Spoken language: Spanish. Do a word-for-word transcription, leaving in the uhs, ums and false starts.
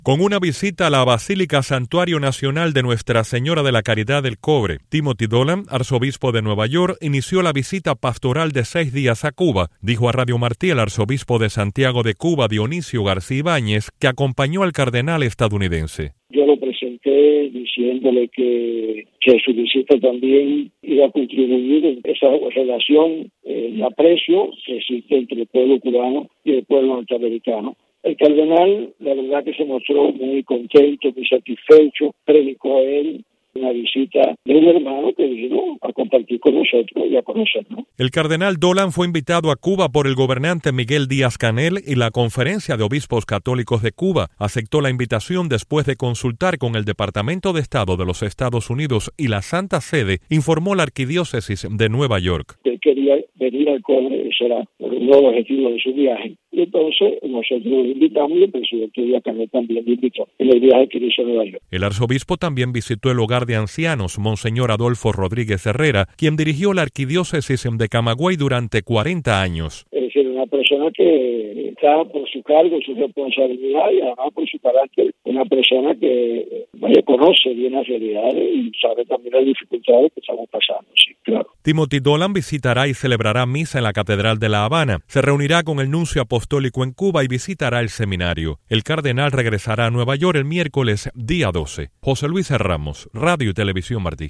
Con una visita a la Basílica Santuario Nacional de Nuestra Señora de la Caridad del Cobre, Timothy Dolan, arzobispo de Nueva York, inició la visita pastoral de seis días a Cuba, dijo a Radio Martí el arzobispo de Santiago de Cuba, Dionisio García Ibáñez, que acompañó al cardenal estadounidense. Yo lo presenté diciéndole que, que su visita también iba a contribuir en esa relación, en el aprecio que existe entre el pueblo cubano y el pueblo norteamericano. El cardenal, la verdad que se mostró muy contento, muy satisfecho, predicó a él una visita de un hermano que vino a compartir con nosotros y a conocernos. El cardenal Dolan fue invitado a Cuba por el gobernante Miguel Díaz-Canel y la Conferencia de Obispos Católicos de Cuba aceptó la invitación después de consultar con el Departamento de Estado de los Estados Unidos y la Santa Sede, informó la Arquidiócesis de Nueva York. Él quería venir al Cobre, ese era uno de los objetivos de su viaje. Y entonces nosotros lo invitamos y el presidente Díaz-Canel también lo invitó en el viaje que hizo a Nueva York. El arzobispo también visitó el hogar de ancianos, Monseñor Adolfo Rodríguez Herrera, quien dirigió la arquidiócesis de Camagüey durante cuarenta años. Es decir, una persona que está por su cargo, su responsabilidad y además por su carácter, una persona que vaya, conoce bien las realidades y sabe también las dificultades que estamos pasando, sí, claro. Timothy Dolan visitará y celebrará misa en la Catedral de La Habana, se reunirá con el nuncio apostólico en Cuba y visitará el seminario. El cardenal regresará a Nueva York el miércoles día doce. José Luis Ramos, Radio y Televisión Martí.